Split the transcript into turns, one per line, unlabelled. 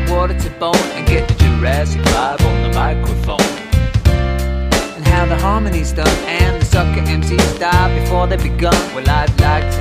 water to bone and get the Jurassic vibe on the microphone. And how the harmony's done and the sucker MCs die before they begun. Well, I'd like to